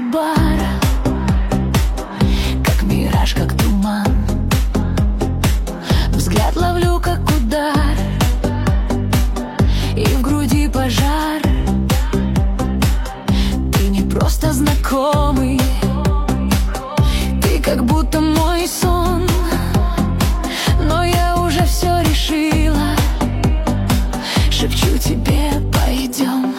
бара, как мираж, как туман. Взгляд ловлю, как удар, и в груди пожар. Ты не просто знакомый, ты как будто мой сон. Но я уже все решила, шепчу тебе: пойдем.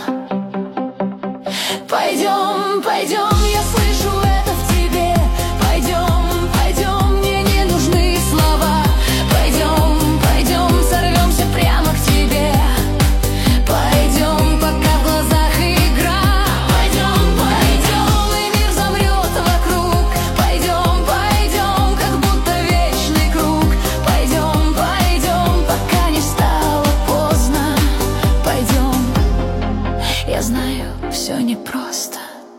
Пойдем, пойдем, я слышу это в тебе. Пойдем, пойдем, мне не нужны слова. Пойдем, пойдем, сорвемся прямо к тебе. Пойдем, пока в глазах игра. Пойдем, пойдем, и мир замрет вокруг. Пойдем, пойдем, как будто вечный круг. Пойдем, пойдем, пока не стало поздно. Пойдем, я знаю, все непросто.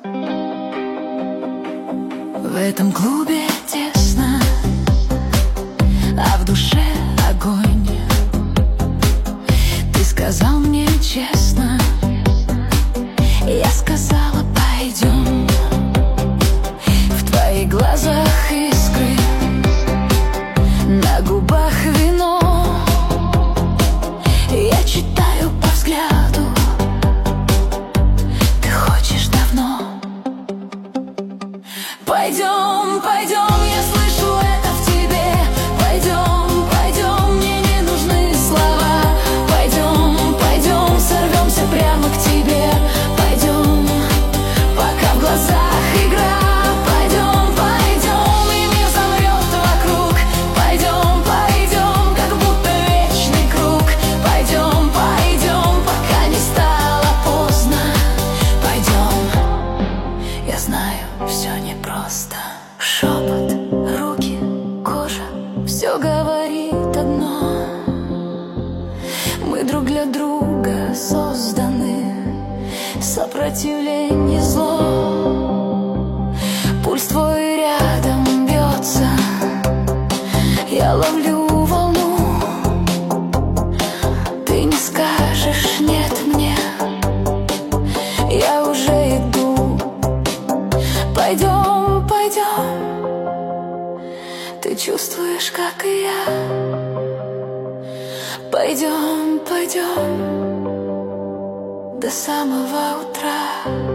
В этом клубе тесно, а в душе огонь. Ты сказал мне честно, я сказала: пойдем. В твоих глазах искры, на губах вино. Я читаю по взгляду, ты хочешь давно. Пойдем, пойдем, я слышу это в тебе. Пойдем, пойдем, мне не нужны слова. Пойдем, пойдем, сорвемся прямо к тебе. Пойдем, пока в глазах игра. Пойдем, пойдем, и мир замрет вокруг. Пойдем, пойдем, как будто вечный круг. Пойдем, пойдем, пока не стало поздно. Пойдем, я знаю, все непросто. Шепот, руки, кожа, все говорит одно. Мы друг для друга созданы, сопротивление зло. Пульс твой рядом бьется, я ловлю волну. Ты не скажешь нет мне, я уже иду. Пойдем, пойдем, ты чувствуешь, как и я. Пойдем, пойдем, до самого утра.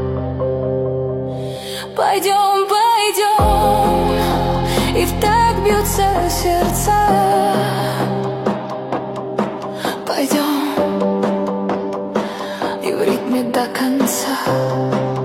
Пойдем, пойдем, и в так бьются сердца. Пойдем, и в ритме до конца.